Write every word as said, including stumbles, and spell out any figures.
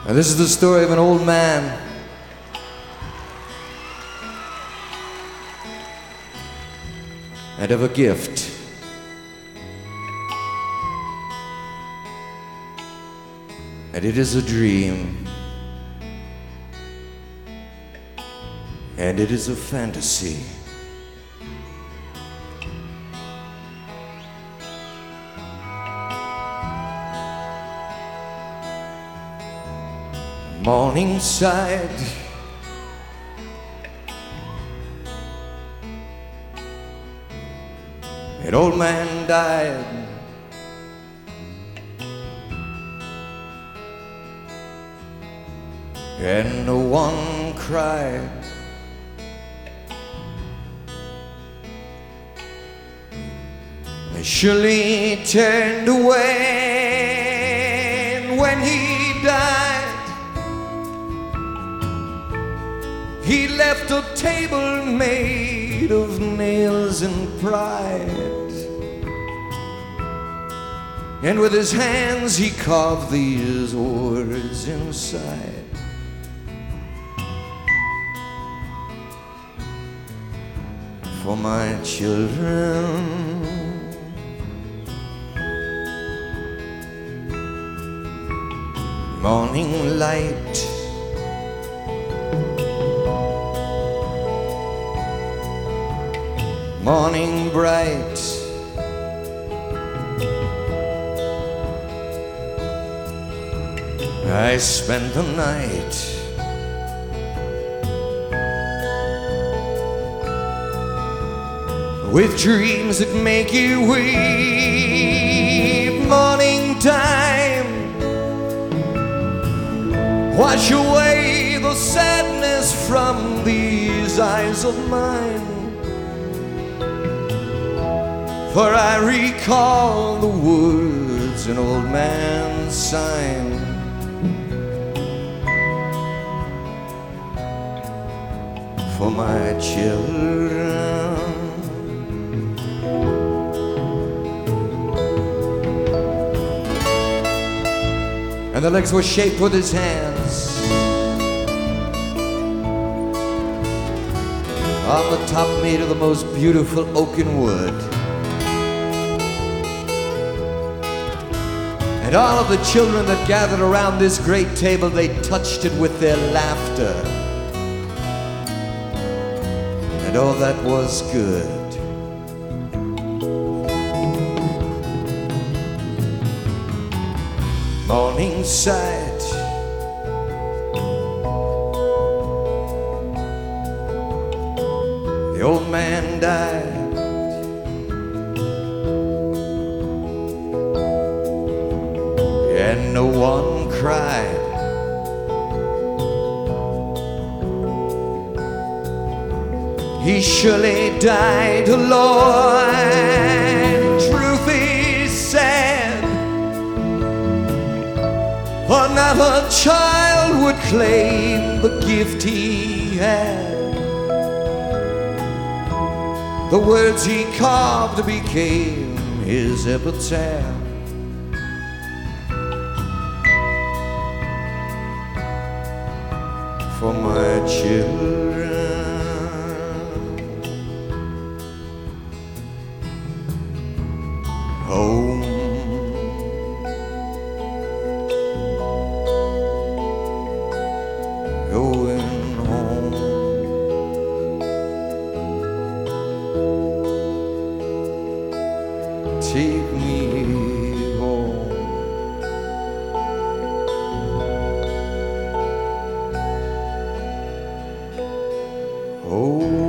And this is the story of an old man and of a gift. And it is a dream. And it is a fantasy. Morningside, an old man died, and no one cried. They surely turned away when he died. He left a table made of nails and pride, and with his hands he carved these words inside. For my children, morning light, morning bright, I spent the night with dreams that make you weep. Morning time, wash away the sadness from these eyes of mine. For I recall the words an old man signed. For my children, and the legs were shaped with his hands. On the top made of the most beautiful oaken wood. And all of the children that gathered around this great table, they touched it with their laughter. And all that was good. Morningside, the old man died. And no one cried. He surely died alone. Truth is said, another child would claim the gift he had. The words he carved became his epitaph. For my children, home, going home. Take me home. Oh.